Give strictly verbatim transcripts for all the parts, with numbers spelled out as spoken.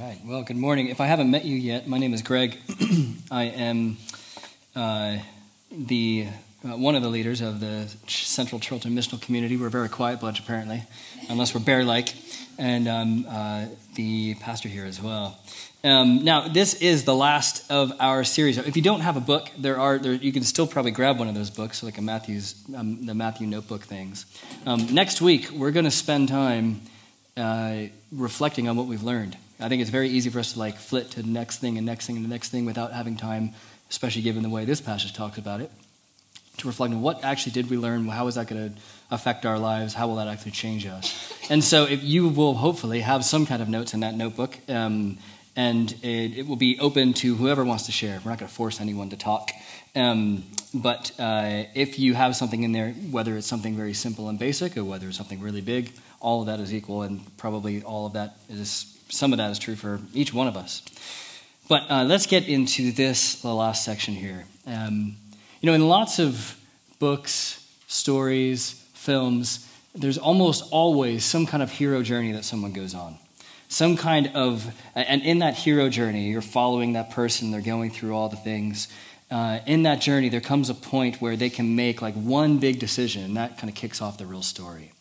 right. Well, good morning. If I haven't met you yet, my name is Greg. I am uh, the uh, one of the leaders of the Central Chilton Missional Community. We're a very quiet bunch, apparently, unless we're bear-like, and um, uh, the pastor here as well. Um, now, this is the last of our series. If you don't have a book, there are there, you can still probably grab one of those books, like a Matthew's um, the Matthew notebook things. Um, next week, we're going to spend time uh, reflecting on what we've learned. I think it's very easy for us to like flit to the next thing and next thing and the next thing without having time, especially given the way this passage talks about it, to reflect on what actually did we learn, how is that going to affect our lives, how will that actually change us. And so if you will hopefully have some kind of notes in that notebook, um, and it, it will be open to whoever wants to share. We're not going to force anyone to talk. Um, but uh, if you have something in there, whether it's something very simple and basic or whether it's something really big, all of that is equal, and probably all of that is, some of that is true for each one of us. But uh, let's get into this, the last section here. Um, you know, in lots of books, stories, films, there's almost always some kind of hero journey that someone goes on. Some kind of, and in that hero journey, you're following that person, they're going through all the things. Uh, in that journey, there comes a point where they can make like one big decision, and that kind of kicks off the real story.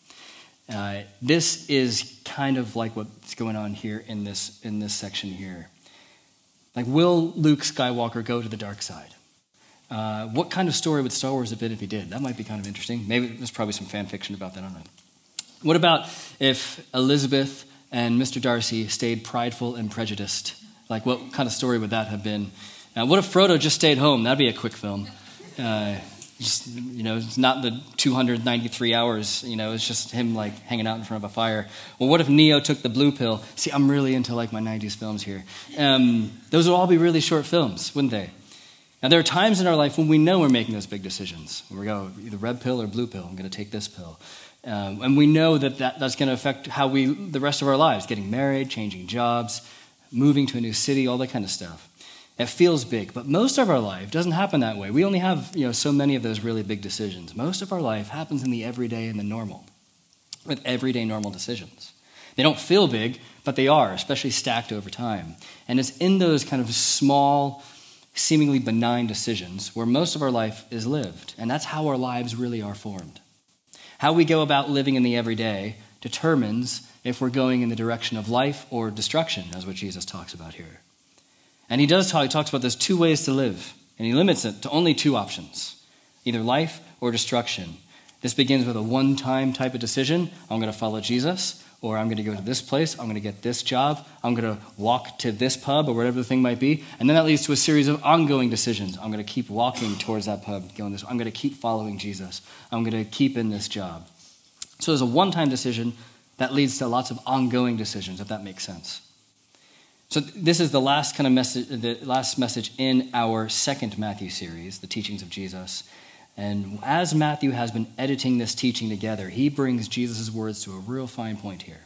Uh, this is kind of like what's going on here in this in this section here. Like, will Luke Skywalker go to the dark side? Uh, what kind of story would Star Wars have been if he did? That might be kind of interesting. Maybe there's probably some fan fiction about that, I don't know. What about if Elizabeth and Mister Darcy stayed prideful and prejudiced? Like, what kind of story would that have been? Uh, what if Frodo just stayed home? That'd be a quick film. Uh, just, you know, it's not the two hundred ninety-three hours, you know, it's just him, like, hanging out in front of a fire. Well, what if Neo took the blue pill? See, I'm really into, like, my nineties films here. Um, those would all be really short films, wouldn't they? Now, there are times in our life when we know we're making those big decisions. We go, either red pill or blue pill. I'm going to take this pill. Um, and we know that, that that's going to affect how we, the rest of our lives, getting married, changing jobs, moving to a new city, all that kind of stuff. It feels big, but most of our life doesn't happen that way. We only have, you know, so many of those really big decisions. Most of our life happens in the everyday and the normal, with everyday normal decisions. They don't feel big, but they are, especially stacked over time. And it's in those kind of small, seemingly benign decisions where most of our life is lived, and that's how our lives really are formed. How we go about living in the everyday determines if we're going in the direction of life or destruction, as what Jesus talks about here. And he does talk, he talks about there's two ways to live, and he limits it to only two options, either life or destruction. This begins with a one-time type of decision. I'm going to follow Jesus, or I'm going to go to this place, I'm going to get this job, I'm going to walk to this pub, or whatever the thing might be. And then that leads to a series of ongoing decisions. I'm going to keep walking towards that pub, going this. I'm going to keep following Jesus. I'm going to keep in this job. So there's a one-time decision that leads to lots of ongoing decisions, if that makes sense. So this is the last kind of message, the last message in our second Matthew series, the teachings of Jesus. And as Matthew has been editing this teaching together, he brings Jesus' words to a real fine point here.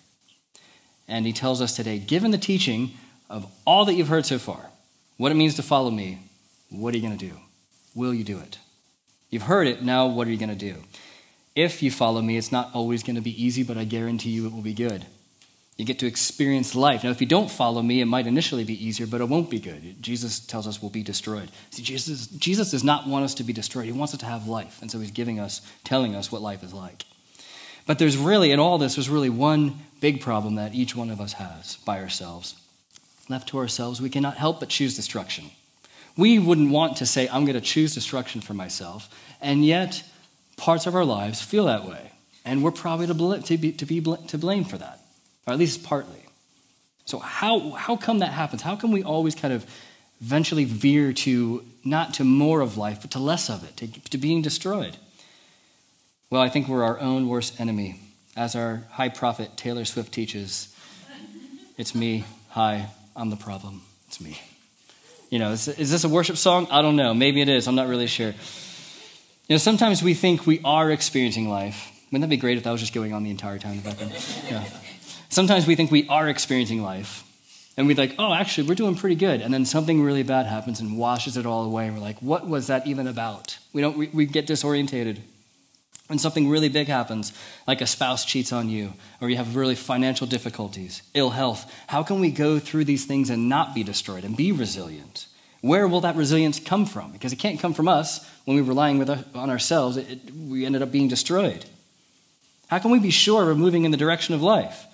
And he tells us today, given the teaching of all that you've heard so far, what it means to follow me, what are you going to do? Will you do it? You've heard it, now what are you going to do? If you follow me, it's not always going to be easy, but I guarantee you it will be good. You get to experience life. Now, if you don't follow me, it might initially be easier, but it won't be good. Jesus tells us we'll be destroyed. See, Jesus, Jesus does not want us to be destroyed. He wants us to have life. And so he's giving us, telling us what life is like. But there's really, in all this, there's really one big problem that each one of us has by ourselves. Left to ourselves, we cannot help but choose destruction. We wouldn't want to say, I'm going to choose destruction for myself. And yet, parts of our lives feel that way. And we're probably to, bl- to, be, to, be bl- to blame for that. Or at least partly. So how how come that happens? How come we always kind of eventually veer to, not to more of life, but to less of it, to, to being destroyed? Well, I think we're our own worst enemy. As our high prophet Taylor Swift teaches, it's me, hi, I'm the problem, it's me. You know, is, is this a worship song? I don't know. Maybe it is. I'm not really sure. You know, sometimes we think we are experiencing life. Wouldn't that be great if that was just going on the entire time in the background? Yeah. Sometimes we think we are experiencing life, and we're like, oh, actually, we're doing pretty good. And then something really bad happens and washes it all away, and we're like, what was that even about? We don't. We, we get disorientated. When something really big happens, like a spouse cheats on you, or you have really financial difficulties, ill health, how can we go through these things and not be destroyed and be resilient? Where will that resilience come from? Because it can't come from us. When we're relying with, on ourselves, it, it, we ended up being destroyed. How can we be sure we're moving in the direction of life?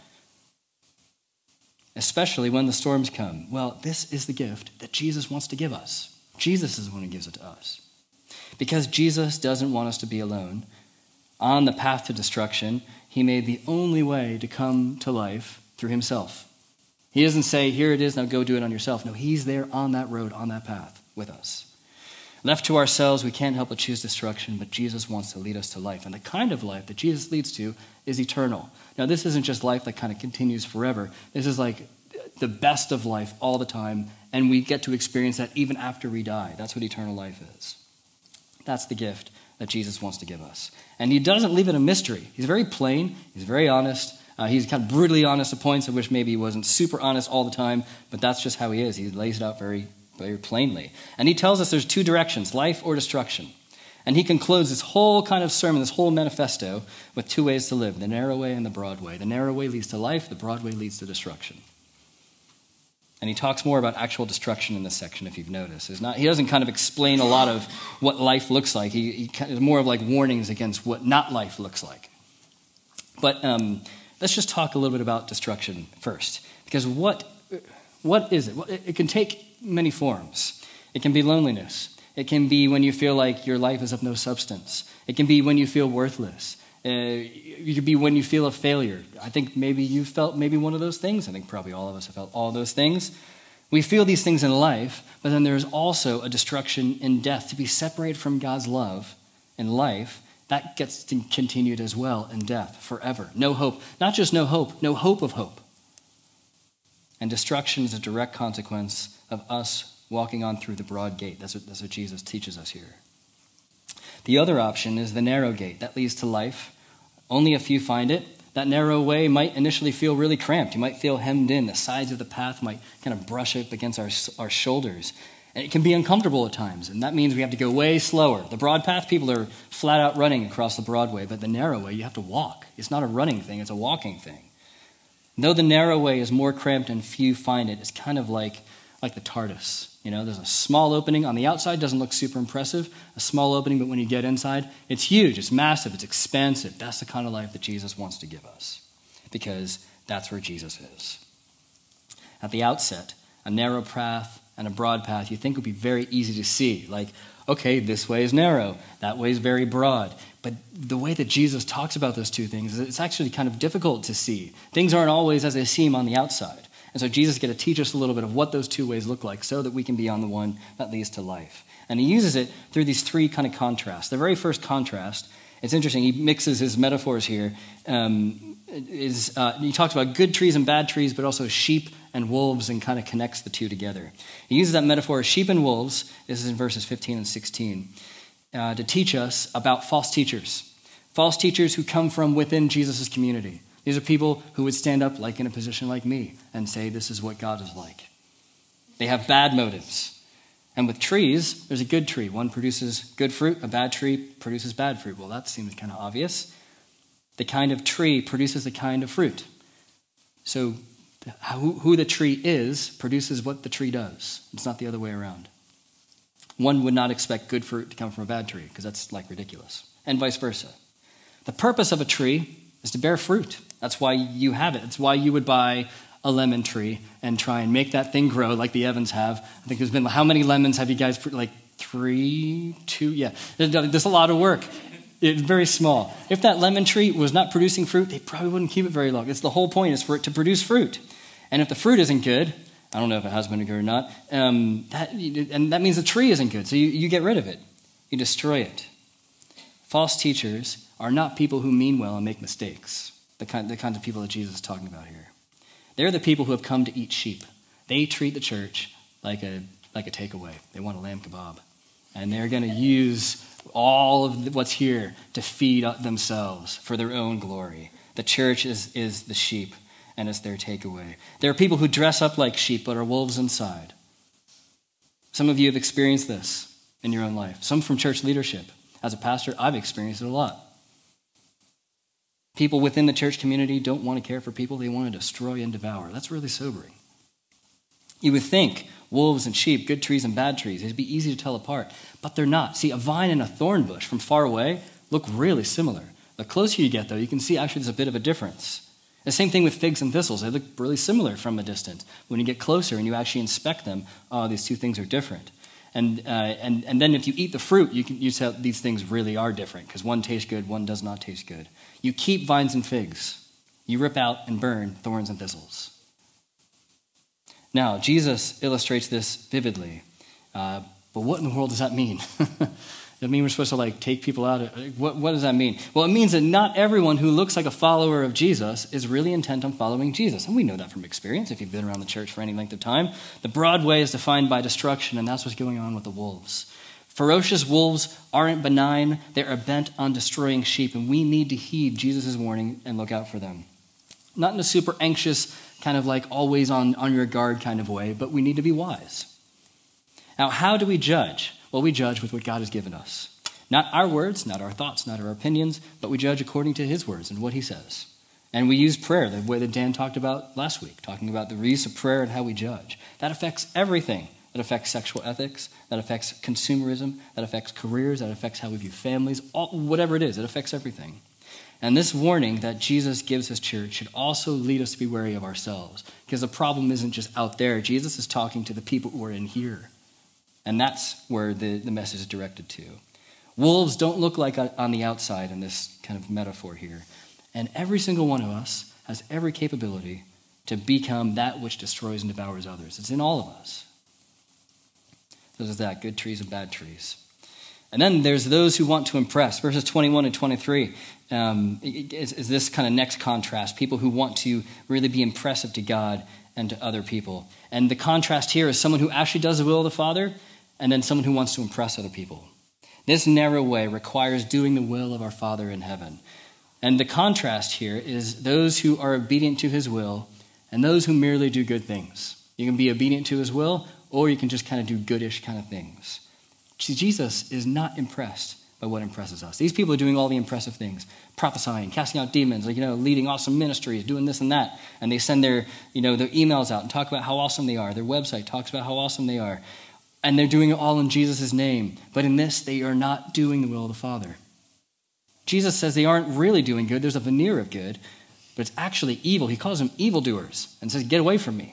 Especially when the storms come. Well, this is the gift that Jesus wants to give us. Jesus is the one who gives it to us. Because Jesus doesn't want us to be alone on the path to destruction, he made the only way to come to life through himself. He doesn't say, here it is, now go do it on yourself. No, he's there on that road, on that path with us. Left to ourselves, we can't help but choose destruction, but Jesus wants to lead us to life. And the kind of life that Jesus leads to is eternal. Now, this isn't just life that kind of continues forever. This is like the best of life all the time, and we get to experience that even after we die. That's what eternal life is. That's the gift that Jesus wants to give us. And he doesn't leave it a mystery. He's very plain. He's very honest. Uh, he's kind of brutally honest at points. I wish maybe he wasn't super honest all the time, but that's just how he is. He lays it out very, very plainly. And he tells us there's two directions, life or destruction. And he concludes this whole kind of sermon, this whole manifesto, with two ways to live, the narrow way and the broad way. The narrow way leads to life, the broad way leads to destruction. And he talks more about actual destruction in this section, if you've noticed. It's not, he doesn't kind of explain a lot of what life looks like. He, he kind of more of like warnings against what not life looks like. But um, let's just talk a little bit about destruction first. Because what what is it? Well, it? It can take many forms. It can be loneliness. It can be when you feel like your life is of no substance. It can be when you feel worthless. Uh, it could be when you feel a failure. I think maybe you felt maybe one of those things. I think probably all of us have felt all those things. We feel these things in life, but then there's also a destruction in death. To be separated from God's love in life, that gets continued as well in death forever. No hope. Not just no hope, no hope of hope. And destruction is a direct consequence of us walking on through the broad gate. That's what, that's what Jesus teaches us here. The other option is the narrow gate. That leads to life. Only a few find it. That narrow way might initially feel really cramped. You might feel hemmed in. The sides of the path might kind of brush up against our, our shoulders. And it can be uncomfortable at times. And that means we have to go way slower. The broad path, people are flat out running across the broad way. But the narrow way, you have to walk. It's not a running thing. It's a walking thing. Though the narrow way is more cramped and few find it, it's kind of like, like the TARDIS. You know, there's a small opening on the outside, doesn't look super impressive. A small opening, but when you get inside, it's huge, it's massive, it's expansive. That's the kind of life that Jesus wants to give us, because that's where Jesus is. At the outset, a narrow path and a broad path you think would be very easy to see. Like, okay, this way is narrow, that way is very broad. But the way that Jesus talks about those two things, it's actually kind of difficult to see. Things aren't always as they seem on the outside. And so Jesus is going to teach us a little bit of what those two ways look like so that we can be on the one that leads to life. And he uses it through these three kind of contrasts. The very first contrast, it's interesting, he mixes his metaphors here. Um, is uh, he talks about good trees and bad trees, but also sheep and wolves, and kind of connects the two together. He uses that metaphor of sheep and wolves, this is in verses fifteen and sixteen, uh, to teach us about false teachers. False teachers who come from within Jesus' community. These are people who would stand up like in a position like me and say, this is what God is like. They have bad motives. And with trees, there's a good tree. One produces good fruit, a bad tree produces bad fruit. Well, that seems kind of obvious. The kind of tree produces the kind of fruit. So who the tree is produces what the tree does. It's not the other way around. One would not expect good fruit to come from a bad tree, because that's like ridiculous. And vice versa. The purpose of a tree is to bear fruit. That's why you have it. It's why you would buy a lemon tree and try and make that thing grow like the Evans have. I think there's been, how many lemons have you guys, like three, two? Yeah, there's a lot of work. It's very small. If that lemon tree was not producing fruit, they probably wouldn't keep it very long. It's the whole point is for it to produce fruit. And if the fruit isn't good, I don't know if it has been good or not, um, that, and that means the tree isn't good. So you, you get rid of it. You destroy it. False teachers are not people who mean well and make mistakes, the kind, the kinds of people that Jesus is talking about here. They're the people who have come to eat sheep. They treat the church like a like a takeaway. They want a lamb kebab. And they're going to use all of what's here to feed themselves for their own glory. The church is, is the sheep, and it's their takeaway. There are people who dress up like sheep but are wolves inside. Some of you have experienced this in your own life. Some from church leadership. As a pastor, I've experienced it a lot. People within the church community don't want to care for people. They want to destroy and devour. That's really sobering. You would think wolves and sheep, good trees and bad trees, it'd be easy to tell apart, but they're not. See, a vine and a thorn bush from far away look really similar. The closer you get, though, you can see actually there's a bit of a difference. The same thing with figs and thistles. They look really similar from a distance. When you get closer and you actually inspect them, oh, these two things are different. And uh, and and then if you eat the fruit, you can you tell these things really are different because one tastes good, one does not taste good. You keep vines and figs. You rip out and burn thorns and thistles. Now, Jesus illustrates this vividly. Uh, but what in the world does that mean? Does that mean we're supposed to like take people out? What, what does that mean? Well, it means that not everyone who looks like a follower of Jesus is really intent on following Jesus. And we know that from experience if you've been around the church for any length of time. The broad way is defined by destruction, and that's what's going on with the wolves. Ferocious wolves aren't benign. They're bent on destroying sheep, and we need to heed Jesus' warning and look out for them. Not in a super anxious, kind of like always on, on your guard kind of way, but we need to be wise. Now, how do we judge? Well, we judge with what God has given us. Not our words, not our thoughts, not our opinions, but we judge according to his words and what he says. And we use prayer, the way that Dan talked about last week, talking about the use of prayer and how we judge. That affects everything. That affects sexual ethics, that affects consumerism, that affects careers, that affects how we view families, all, whatever it is, it affects everything. And this warning that Jesus gives his church should also lead us to be wary of ourselves, because the problem isn't just out there. Jesus is talking to the people who are in here. And that's where the, the message is directed to. Wolves don't look like on the outside in this kind of metaphor here. And every single one of us has every capability to become that which destroys and devours others. It's in all of us. So there's that, good trees and bad trees. And then there's those who want to impress. Verses twenty-one and twenty-three um, is, is this kind of next contrast. People who want to really be impressive to God and to other people. And the contrast here is someone who actually does the will of the Father, and then someone who wants to impress other people. This narrow way requires doing the will of our Father in heaven. And the contrast here is those who are obedient to his will and those who merely do good things. You can be obedient to his will, or you can just kind of do goodish kind of things. See, Jesus is not impressed by what impresses us. These people are doing all the impressive things, prophesying, casting out demons, like, you know, leading awesome ministries, doing this and that. And they send their, you know, their emails out and talk about how awesome they are. Their website talks about how awesome they are. And they're doing it all in Jesus' name. But in this, they are not doing the will of the Father. Jesus says they aren't really doing good. There's a veneer of good, but it's actually evil. He calls them evildoers and says, get away from me.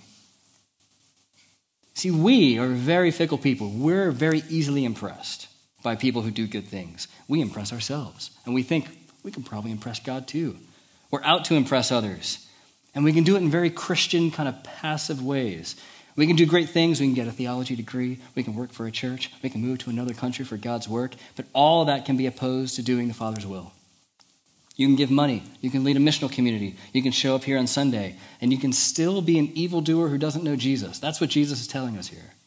See, we are very fickle people. We're very easily impressed by people who do good things. We impress ourselves, and we think we can probably impress God too. We're out to impress others, and we can do it in very Christian kind of passive ways. We can do great things. We can get a theology degree. We can work for a church. We can move to another country for God's work. But all of that can be opposed to doing the Father's will. You can give money. You can lead a missional community. You can show up here on Sunday. And you can still be an evildoer who doesn't know Jesus. That's what Jesus is telling us here.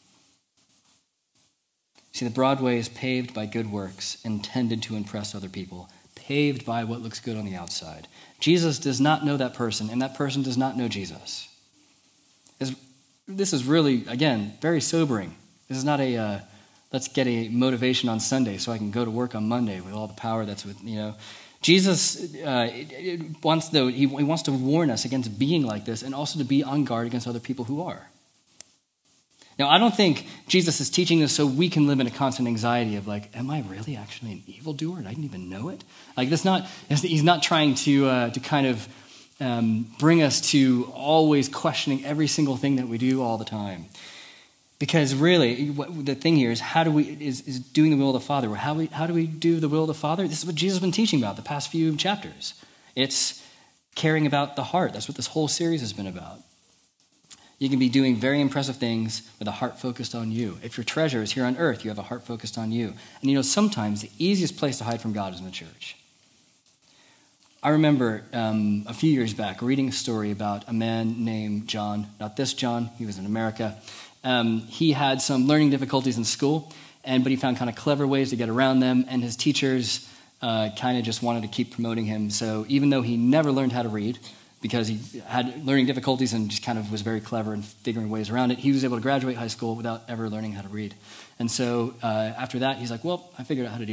See, the broad way is paved by good works intended to impress other people, paved by what looks good on the outside. Jesus does not know that person, and that person does not know Jesus. It's, this is really, again, very sobering. This is not a, uh, let's get a motivation on Sunday so I can go to work on Monday with all the power that's with, you know. Jesus uh, it, it wants, though, he, he wants to warn us against being like this and also to be on guard against other people who are. Now, I don't think Jesus is teaching this so we can live in a constant anxiety of like, am I really actually an evildoer and I didn't even know it? Like, that's not, he's not trying to uh, to kind of um, bring us to always questioning every single thing that we do all the time. Because really, what, the thing here is how do we, is, is doing the will of the Father. How, we, how do we do the will of the Father? This is what Jesus has been teaching about the past few chapters. It's caring about the heart. That's what this whole series has been about. You can be doing very impressive things with a heart focused on you. If your treasure is here on earth, you have a heart focused on you. And you know, sometimes the easiest place to hide from God is in the church. I remember um, a few years back reading a story about a man named John. Not this John, he was in America. Um, he had some learning difficulties in school, and but he found kind of clever ways to get around them, and his teachers uh, kind of just wanted to keep promoting him. So even though he never learned how to read, because he had learning difficulties and just kind of was very clever in figuring ways around it, he was able to graduate high school without ever learning how to read. And so uh, after that, he's like, well, I figured out how to do that.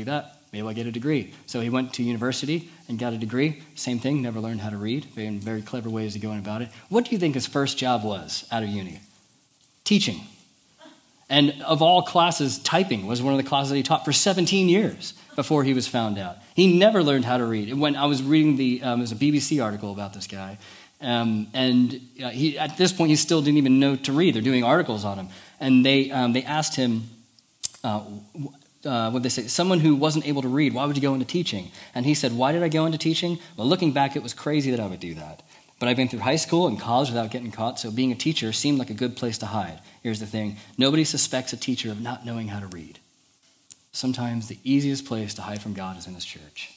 maybe I'll get a degree. So he went to university and got a degree. Same thing, never learned how to read. Very, very clever ways of going about it. What do you think his first job was out of uni? Teaching. And of all classes, typing was one of the classes that he taught for seventeen years before he was found out. He never learned how to read. When I was reading the, um, there's a B B C article about this guy, um, and uh, he at this point he still didn't even know to read. They're doing articles on him, and they um, they asked him, uh, uh, what did they say? Someone who wasn't able to read, why would you go into teaching? And he said, why did I go into teaching? Well, looking back, it was crazy that I would do that. But I've been through high school and college without getting caught, so being a teacher seemed like a good place to hide. Here's the thing. Nobody suspects a teacher of not knowing how to read. Sometimes the easiest place to hide from God is in his church.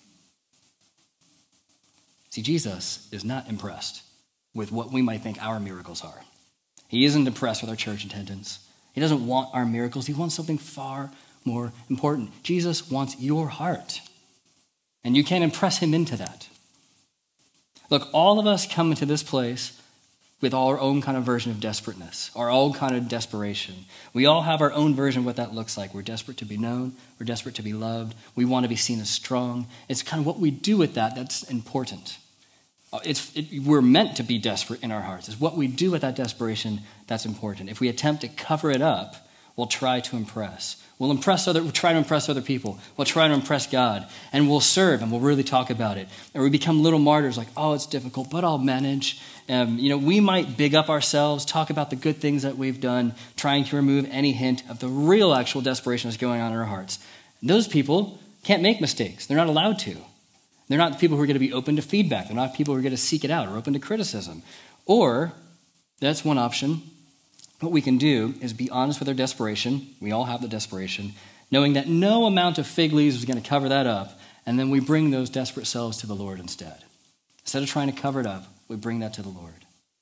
See, Jesus is not impressed with what we might think our miracles are. He isn't impressed with our church attendance. He doesn't want our miracles. He wants something far more important. Jesus wants your heart. And you can't impress him into that. Look, all of us come into this place with our own kind of version of desperateness, our own kind of desperation. We all have our own version of what that looks like. We're desperate to be known. We're desperate to be loved. We want to be seen as strong. It's kind of what we do with that that's important. It's, it, we're meant to be desperate in our hearts. It's what we do with that desperation that's important. If we attempt to cover it up, we'll try to impress. We'll impress other, we'll try to impress other people. We'll try to impress God. And we'll serve, and we'll really talk about it. Or we become little martyrs like, oh, it's difficult, but I'll manage. Um, you know, we might big up ourselves, talk about the good things that we've done, trying to remove any hint of the real actual desperation that's going on in our hearts. And those people can't make mistakes. They're not allowed to. They're not the people who are going to be open to feedback. They're not people who are going to seek it out or open to criticism. Or, that's one option. What we can do is be honest with our desperation. We all have the desperation, knowing that no amount of fig leaves is going to cover that up, and then we bring those desperate selves to the Lord instead. Instead of trying to cover it up, we bring that to the Lord.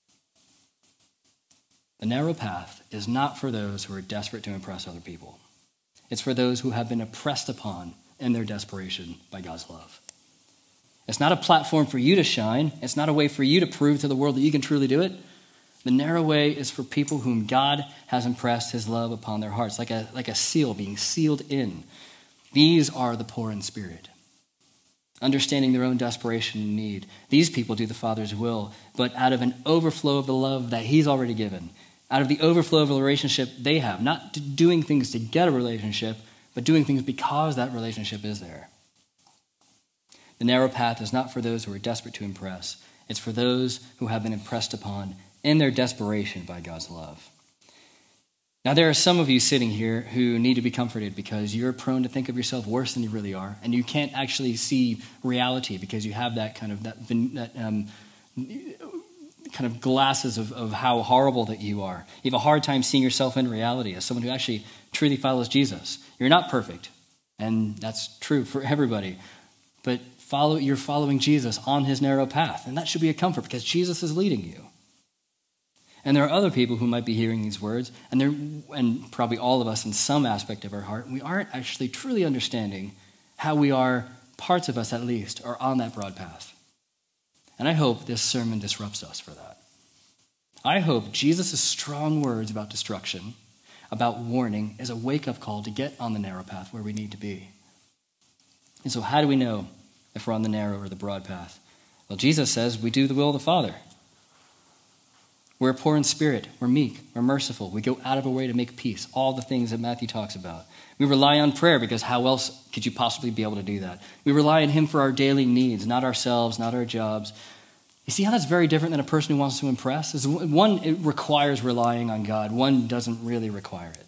The narrow path is not for those who are desperate to impress other people. It's for those who have been oppressed upon in their desperation by God's love. It's not a platform for you to shine. It's not a way for you to prove to the world that you can truly do it. The narrow way is for people whom God has impressed his love upon their hearts, like a, like a seal being sealed in. These are the poor in spirit, understanding their own desperation and need. These people do the Father's will, but out of an overflow of the love that he's already given, out of the overflow of the relationship they have, not doing things to get a relationship, but doing things because that relationship is there. The narrow path is not for those who are desperate to impress. It's for those who have been impressed upon in their desperation by God's love. Now, there are some of you sitting here who need to be comforted because you're prone to think of yourself worse than you really are, and you can't actually see reality because you have that kind of that, that um, kind of glasses of, of how horrible that you are. You have a hard time seeing yourself in reality as someone who actually truly follows Jesus. You're not perfect, and that's true for everybody, but follow, you're following Jesus on his narrow path, and that should be a comfort because Jesus is leading you. And there are other people who might be hearing these words, and they're, and probably all of us in some aspect of our heart, we aren't actually truly understanding how we are, parts of us at least, are on that broad path. And I hope this sermon disrupts us for that. I hope Jesus' strong words about destruction, about warning, is a wake-up call to get on the narrow path where we need to be. And so how do we know if we're on the narrow or the broad path? Well, Jesus says we do the will of the Father. We're poor in spirit. We're meek. We're merciful. We go out of our way to make peace. All the things that Matthew talks about. We rely on prayer because how else could you possibly be able to do that? We rely on him for our daily needs, not ourselves, not our jobs. You see how that's very different than a person who wants to impress? One, it requires relying on God. One doesn't really require it.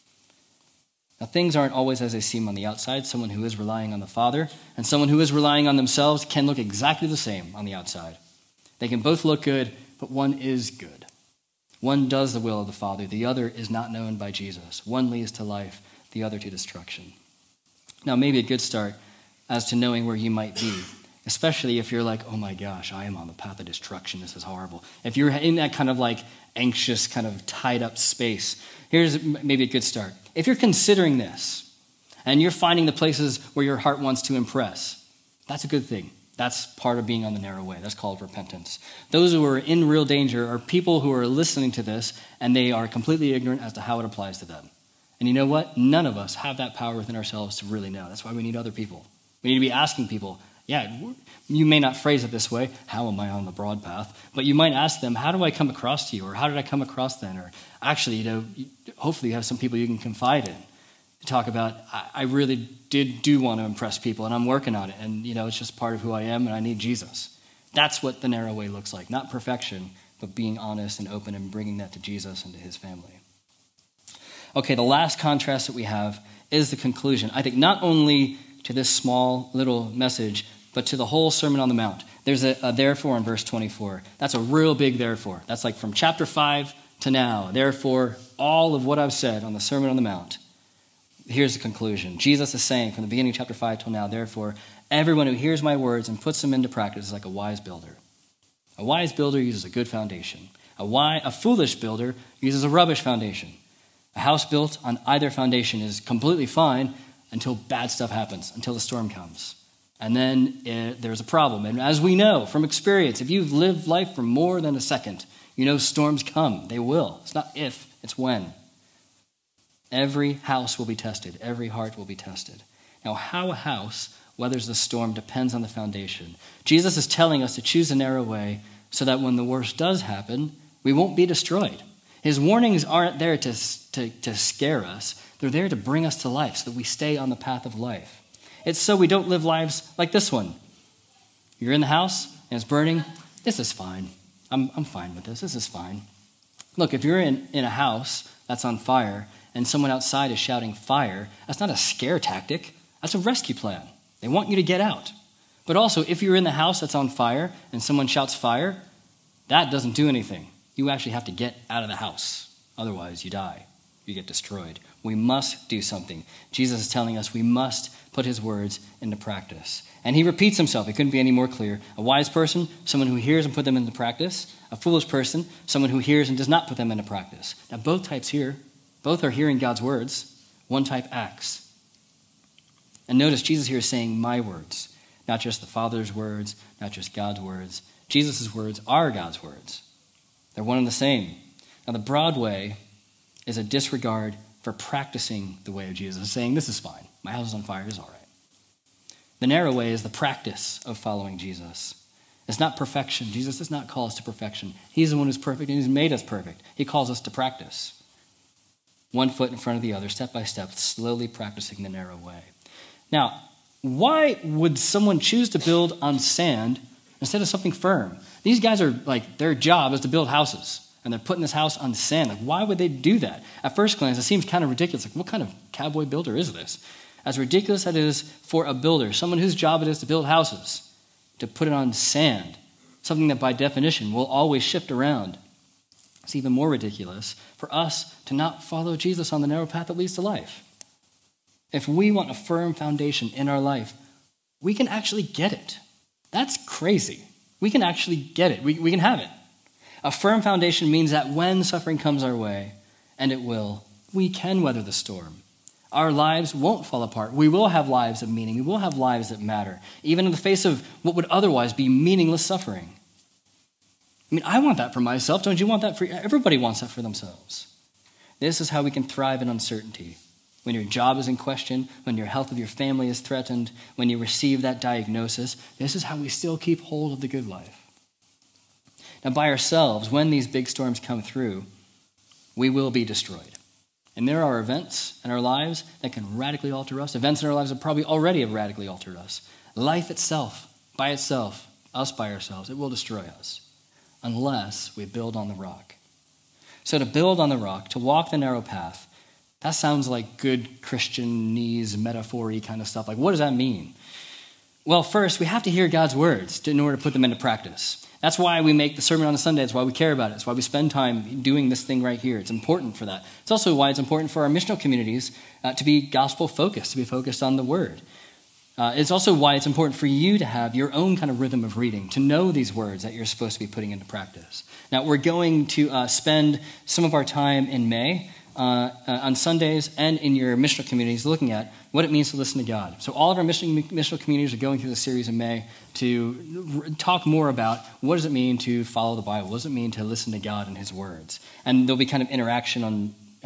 Now, things aren't always as they seem on the outside. Someone who is relying on the Father and someone who is relying on themselves can look exactly the same on the outside. They can both look good, but one is good. One does the will of the Father. The other is not known by Jesus. One leads to life, the other to destruction. Now, maybe a good start as to knowing where you might be, especially if you're like, oh my gosh, I am on the path of destruction. This is horrible. If you're in that kind of like anxious, kind of tied up space, here's maybe a good start. If you're considering this and you're finding the places where your heart wants to impress, that's a good thing. That's part of being on the narrow way. That's called repentance. Those who are in real danger are people who are listening to this and they are completely ignorant as to how it applies to them. And you know what? None of us have that power within ourselves to really know. That's why we need other people. We need to be asking people, yeah, you may not phrase it this way, how am I on the broad path? But you might ask them, how do I come across to you? Or how did I come across then? Or actually, you know, hopefully you have some people you can confide in to talk about, I, I really did do want to impress people and I'm working on it. And, you know, it's just part of who I am and I need Jesus. That's what the narrow way looks like. Not perfection, but being honest and open and bringing that to Jesus and to his family. Okay, the last contrast that we have is the conclusion. I think not only to this small little message, but to the whole Sermon on the Mount. There's a, a therefore in verse twenty-four. That's a real big therefore. That's like from chapter five to now. Therefore, all of what I've said on the Sermon on the Mount, here's the conclusion. Jesus is saying from the beginning of chapter five till now, therefore, everyone who hears my words and puts them into practice is like a wise builder. A wise builder uses a good foundation. A, wise, a foolish builder uses a rubbish foundation. A house built on either foundation is completely fine until bad stuff happens, until the storm comes. And then it, there's a problem. And as we know from experience, if you've lived life for more than a second, you know storms come. They will. It's not if, it's when. Every house will be tested. Every heart will be tested. Now, how a house weathers the storm depends on the foundation. Jesus is telling us to choose a narrow way so that when the worst does happen, we won't be destroyed. His warnings aren't there to, to, to scare us. They're there to bring us to life so that we stay on the path of life. It's so we don't live lives like this one. You're in the house and it's burning. This is fine. I'm, I'm fine with this. This is fine. Look, if you're in, in a house that's on fire and someone outside is shouting fire, that's not a scare tactic. That's a rescue plan. They want you to get out. But also, if you're in the house that's on fire and someone shouts fire, that doesn't do anything. You actually have to get out of the house. Otherwise, you die. You get destroyed. We must do something. Jesus is telling us we must put his words into practice. And he repeats himself. It couldn't be any more clear. A wise person, someone who hears and put them into practice. A foolish person, someone who hears and does not put them into practice. Now, both types here, both are hearing God's words. One type acts. And notice Jesus here is saying my words, not just the Father's words, not just God's words. Jesus' words are God's words. They're one and the same. Now, the broad way is a disregard for practicing the way of Jesus, saying, this is fine. My house is on fire. It's all right. The narrow way is the practice of following Jesus. It's not perfection. Jesus does not call us to perfection. He's the one who's perfect, and he's made us perfect. He calls us to practice. One foot in front of the other, step by step, slowly practicing the narrow way. Now, why would someone choose to build on sand instead of something firm? These guys are like, their job is to build houses, and they're putting this house on sand. Like, why would they do that? At first glance, it seems kind of ridiculous. Like, what kind of cowboy builder is this? As ridiculous as it is for a builder, someone whose job it is to build houses, to put it on sand, something that by definition will always shift around. It's even more ridiculous for us to not follow Jesus on the narrow path that leads to life. If we want a firm foundation in our life, we can actually get it. That's crazy. We can actually get it. We, we can have it. A firm foundation means that when suffering comes our way, and it will, we can weather the storm. Our lives won't fall apart. We will have lives of meaning. We will have lives that matter, even in the face of what would otherwise be meaningless suffering. I mean, I want that for myself. Don't you want that for you? Everybody wants that for themselves. This is how we can thrive in uncertainty. When your job is in question, when your health of your family is threatened, when you receive that diagnosis, this is how we still keep hold of the good life. Now, by ourselves, when these big storms come through, we will be destroyed. And there are events in our lives that can radically alter us. Events in our lives that probably already have radically altered us. Life itself, by itself, us by ourselves, it will destroy us unless we build on the rock. So to build on the rock, to walk the narrow path, that sounds like good Christianese, metaphor-y kind of stuff. Like, what does that mean? Well, first, we have to hear God's words in order to put them into practice. That's why we make the sermon on a Sunday. It's why we care about it. It's why we spend time doing this thing right here. It's important for that. It's also why it's important for our missional communities uh, to be gospel-focused, to be focused on the word. Uh, it's also why it's important for you to have your own kind of rhythm of reading, to know these words that you're supposed to be putting into practice. Now, we're going to uh, spend some of our time in May Uh, uh, on Sundays and in your missional communities looking at what it means to listen to God. So all of our mission, missional communities are going through this series in May to r- talk more about what does it mean to follow the Bible? What does it mean to listen to God and his words? And there'll be kind of interaction on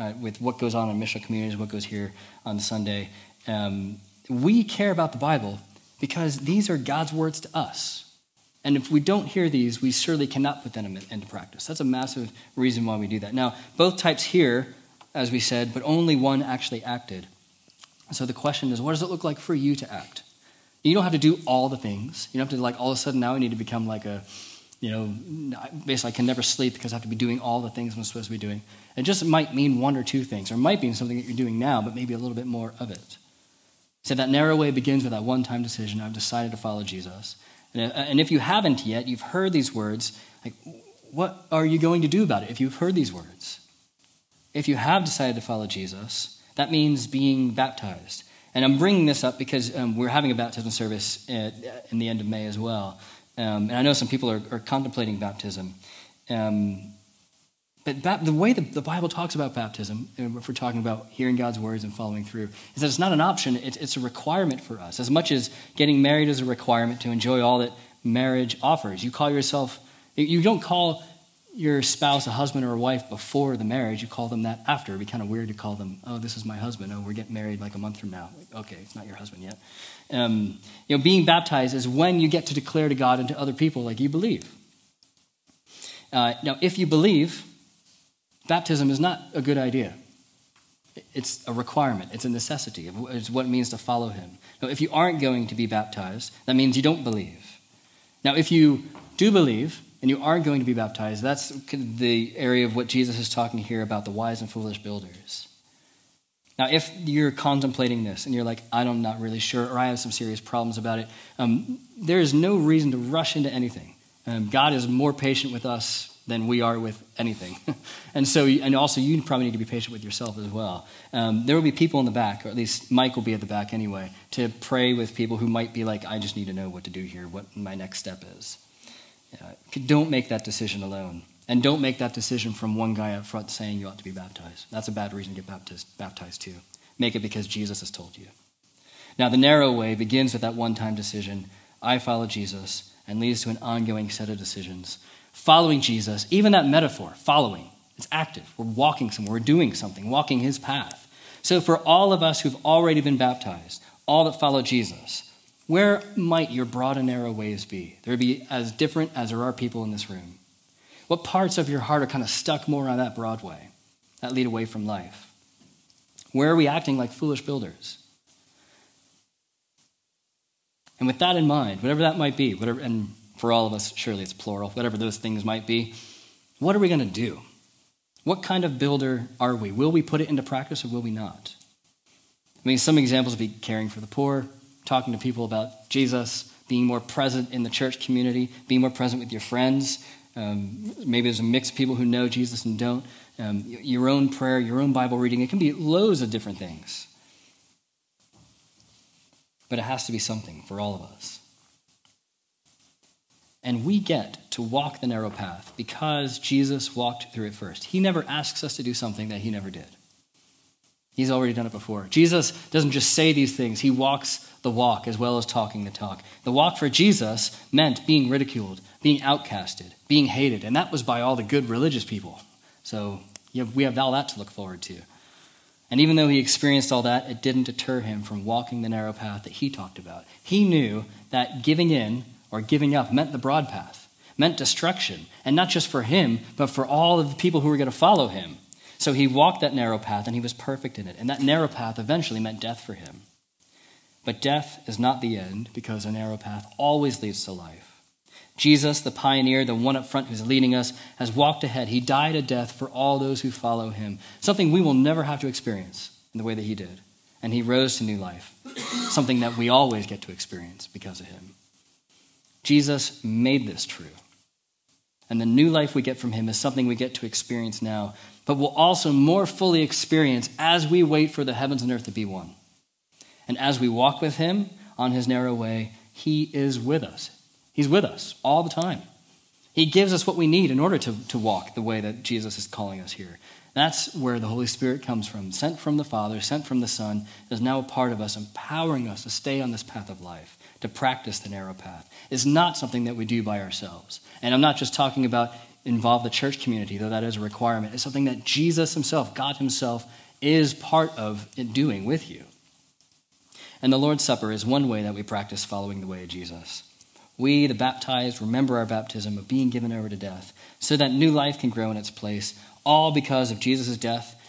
uh, with what goes on in missional communities, what goes here on Sunday. Um, we care about the Bible because these are God's words to us. And if we don't hear these, we surely cannot put them into practice. That's a massive reason why we do that. Now, both types hear, as we said, but only one actually acted. So the question is, what does it look like for you to act? You don't have to do all the things. You don't have to, like, all of a sudden now I need to become like a, you know, basically I can never sleep because I have to be doing all the things I'm supposed to be doing. It just might mean one or two things, or it might mean something that you're doing now, but maybe a little bit more of it. So that narrow way begins with that one-time decision. I've decided to follow Jesus. And if you haven't yet, you've heard these words, like, what are you going to do about it if you've heard these words? If you have decided to follow Jesus, that means being baptized. And I'm bringing this up because um, we're having a baptism service at, in the end of May as well. Um, and I know some people are, are contemplating baptism. Um, but ba- the way the, the Bible talks about baptism, if we're talking about hearing God's words and following through, is that it's not an option, it's, it's a requirement for us. As much as getting married is a requirement to enjoy all that marriage offers. You call yourself, you don't call your spouse a husband or a wife before the marriage, you call them that after. It'd be kind of weird to call them, oh, this is my husband. Oh, we're getting married like a month from now. Like, okay, it's not your husband yet. Um, you know, being baptized is when you get to declare to God and to other people like you believe. Uh, now, if you believe, baptism is not a good idea. It's a requirement. It's a necessity. It's what it means to follow him. Now, if you aren't going to be baptized, that means you don't believe. Now, if you do believe and you aren't going to be baptized, that's the area of what Jesus is talking here about, the wise and foolish builders. Now, if you're contemplating this and you're like, I'm not really sure, or I have some serious problems about it, um, there is no reason to rush into anything. Um, God is more patient with us than we are with anything. and so, and also you probably need to be patient with yourself as well. Um, there will be people in the back, or at least Mike will be at the back anyway, to pray with people who might be like, I just need to know what to do here, what my next step is. Uh, don't make that decision alone. And don't make that decision from one guy up front saying you ought to be baptized. That's a bad reason to get baptized, baptized too. Make it because Jesus has told you. Now, the narrow way begins with that one-time decision. I follow Jesus, and leads to an ongoing set of decisions. Following Jesus, even that metaphor, following, it's active. We're walking somewhere, we're doing something, walking his path. So for all of us who've already been baptized, all that follow Jesus, where might your broad and narrow ways be? There would be as different as there are people in this room. What parts of your heart are kind of stuck more on that broad way, that lead away from life? Where are we acting like foolish builders? And with that in mind, whatever that might be, whatever, and for all of us, surely it's plural, whatever those things might be, what are we going to do? What kind of builder are we? Will we put it into practice or will we not? I mean, some examples would be caring for the poor, talking to people about Jesus, being more present in the church community, being more present with your friends. Um, maybe there's a mix of people who know Jesus and don't. Um, your own prayer, your own Bible reading. It can be loads of different things. But it has to be something for all of us. And we get to walk the narrow path because Jesus walked through it first. He never asks us to do something that he never did. He's already done it before. Jesus doesn't just say these things. He walks the walk as well as talking the talk. The walk for Jesus meant being ridiculed, being outcasted, being hated. And that was by all the good religious people. So you have, we have all that to look forward to. And even though he experienced all that, it didn't deter him from walking the narrow path that he talked about. He knew that giving in or giving up meant the broad path, meant destruction. And not just for him, but for all of the people who were going to follow him. So he walked that narrow path, and he was perfect in it. And that narrow path eventually meant death for him. But death is not the end, because a narrow path always leads to life. Jesus, the pioneer, the one up front who's leading us, has walked ahead. He died a death for all those who follow him, something we will never have to experience in the way that he did. And he rose to new life, something that we always get to experience because of him. Jesus made this true. And the new life we get from him is something we get to experience now, but we'll also more fully experience as we wait for the heavens and earth to be one. And as we walk with him on his narrow way, he is with us. He's with us all the time. He gives us what we need in order to, to walk the way that Jesus is calling us here. That's where the Holy Spirit comes from, sent from the Father, sent from the Son, is now a part of us, empowering us to stay on this path of life, to practice the narrow path. It's not something that we do by ourselves. And I'm not just talking about involve the church community, though that is a requirement. It's something that Jesus himself, God himself, is part of in doing with you. And the Lord's Supper is one way that we practice following the way of Jesus. We, the baptized, remember our baptism of being given over to death so that new life can grow in its place, all because of Jesus' death